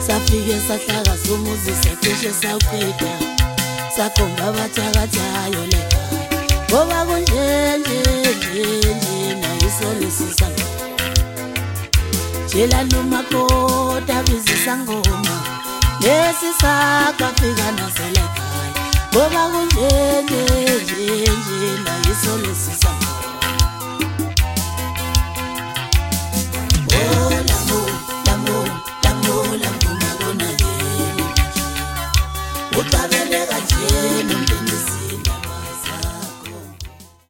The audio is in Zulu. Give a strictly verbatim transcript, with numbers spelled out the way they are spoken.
Safike sahlaka sumuzi secishe sawuqeda sakhomba abathakathayo lekhaya ngoba kunje nje nje nje nayisolisisa Jela lumakota bizisa ngoma lesi sakafika naselekhaya ngoba kunje nje